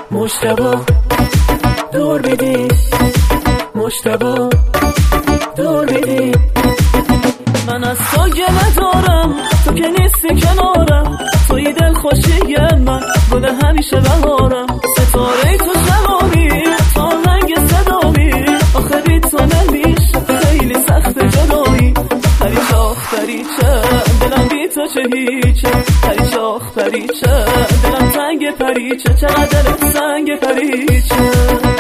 مجتبی دور بدی، مجتبی دور بدی. من از تو گله دارم، تو که نیستی کنارم، توی دل خوشی من، گل همیشه بهارم. ستاره تو شبامی، تا رنگ صدامی، آخه بی تو نمیشه، خیلی سخت جدایی. پریچه آخ پریچه دلم بی تو چه هیچه، پریچه آخ پریچه دلم تنگ پریچه، چقدر دلم سنگ پریچه.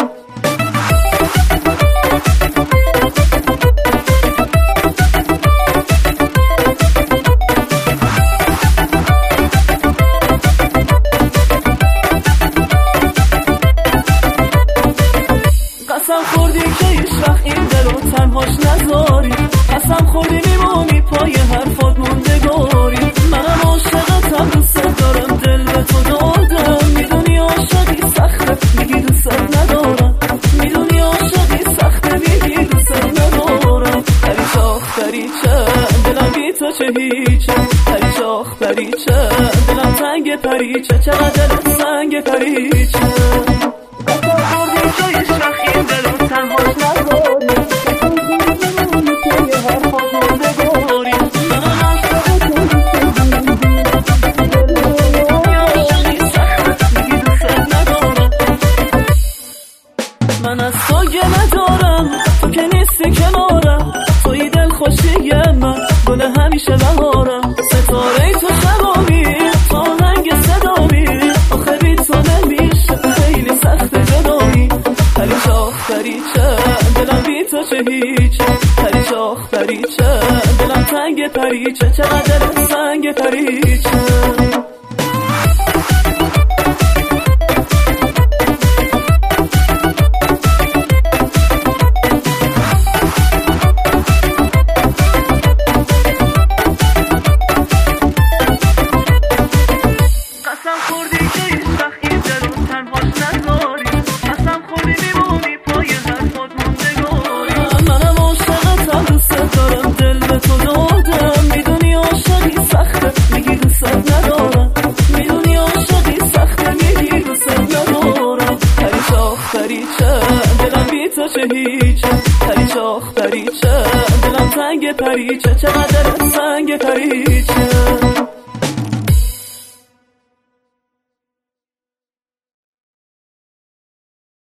قسم خوردی که هیچ وقت این دلو تنهاش نذاری، قسم خوردی میمونی پای حرفات موندگاری. منم عاشقتم، دوست دارم، دل به تو دادم. میدونی عاشقی سخته، میگی دوست ندارم، میدونی عاشقی سخته، میگی دوست ندارم. پریچه آخ پریچه دلم بی تو چه هیچه، پریچه آخ پریچه دلم تنگ پریچه، چقدر دلم سنگ پریچه. قسم خوردی که هیچ وقت این دلو تنهاش نذاری، من از تو گله دارم، تو که نیستی کنارم، توی دل خوشی من، گل همیشه بهارم. ستاره تو شبامی، تا رنگ صدامی، آخه بی تو نمیشه، خیلی سخت جدایی. پریچه آخ پریچه دلم بی تو چه هیچه، پریچه آخ پریچه دلم تنگ پریچه، چقدر دلم سنگ پریچه. قسم خوردی که هیچ وقت این دلو تنهاش نذاری، قسم خوردی میمونی پای حرفات موندگاری. منم عاشقتم، دوست دارم، دل به تو دادم. میدونی عاشقی سخته، میگی دوست ندارم، میدونی عاشقی سخته، میگی دوست ندارم. پریچه آخ پریچه دلم بی تو چه هیچه، پریچه آخ پریچه دلم تنگ پریچه، چقدر دلم سنگ پریچه.